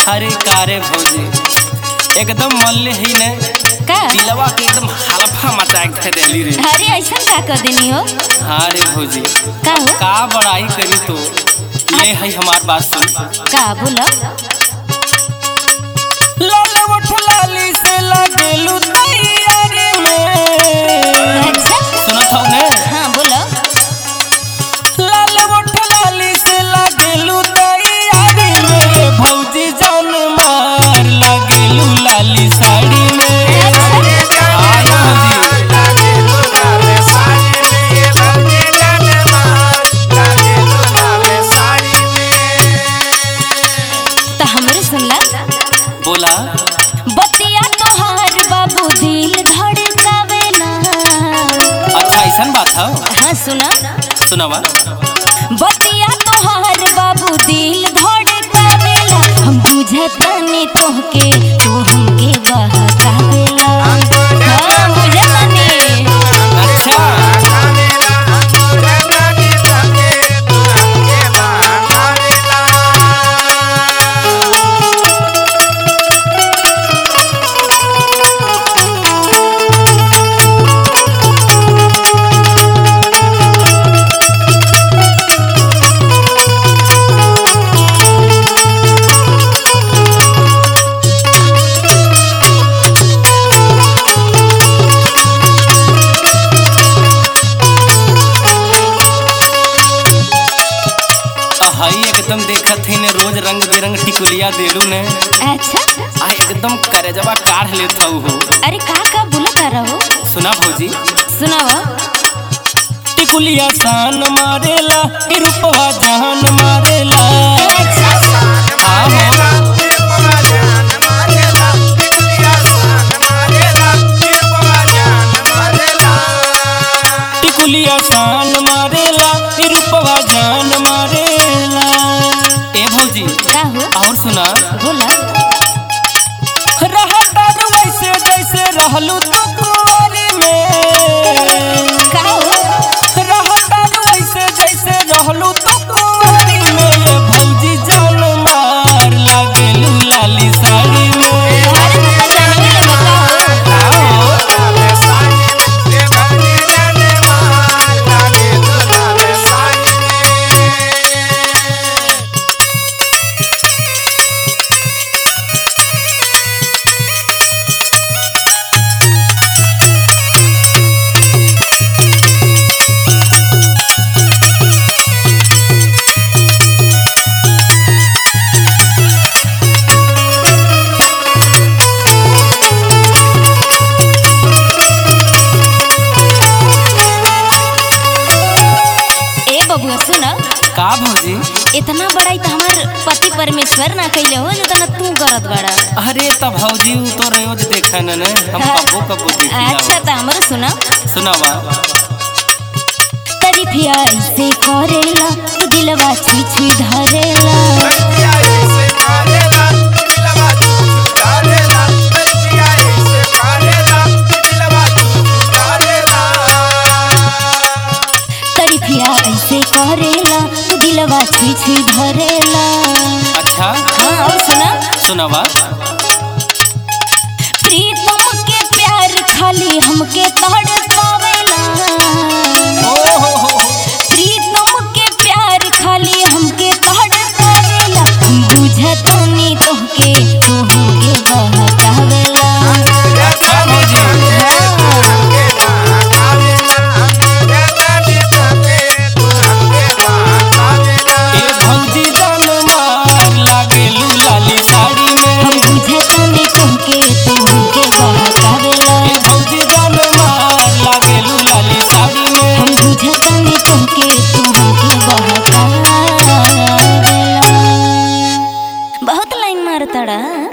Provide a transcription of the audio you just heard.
अरे कारे भौजी एकदम मल्ले ही ने का दिलवा के एकदम हलफा मचा के देली रे। अरे ऐसा का कर देनी हो? हाँ रे भौजी का हो? का बड़ाई करी तो ले है हमार बात सुन। का बोलो? लाल उठ लाली से लागेलू तैयारी में। अच्छा सुनत हो ने? हाँ बोलो। लाल उठ लाली से लागेलू तैयारी में भौजी जान मार लागेलू लाली साड़ी में। बोला बतिया तोहार बाबू दिल धड़कावेला। अच्छा ऐसा बात है। हाँ सुना सुनावा। बतिया तोहार बाबू दिल धड़कावेला। हम बुझतानी तोहके तू हमके बहकावेला। हाँ बुझतानी। अच्छा एकदम देखत ही ने रोज रंग बिरंग टिकुलिया देलू ने। अच्छा आ एकदम करेजवा काढ़ लेत हो। अरे का बोलत रहो? सुना भौजी सुनावा। टिकुलिया शान मारेला रूपवा जान मारेला। हाँ हो टिकुलिया शान मारेला रूपवा जान मारेला। ए भौजी का हो? और सुना। बोला। रहता वैसे जैसे रहलू तू कुंवारी में। का हो? रहता वैसे जैसे रहलू तू कुंवारी में ये भौजी जान मार लागेलू लाली साड़ी में। का भौजी इतना बड़ाई तो हमार पति परमेश्वर ना कैले हो जितना तू करत बड़ा। अरे तब भौजी तो रोज देखा न हम कबो कबो देखी। अच्छा तो हमरो सुना। सुनावा। तरीफिया ऐसे करेला दिलवा छुई छुई धरेला। तरीफिया ऐसे करेला दिलवा छुई छुई धरेला। अच्छा हाँ और सुना। सुनावा। प्रीतम के प्यार खाली हमके तड़पावेला। प्रीतम के प्यार खाली हमके तड़पावेला। बुझतानी तोहके तू हमके बहकावेला। अच्छा भौजी बहुत लाइन मारतड़ा।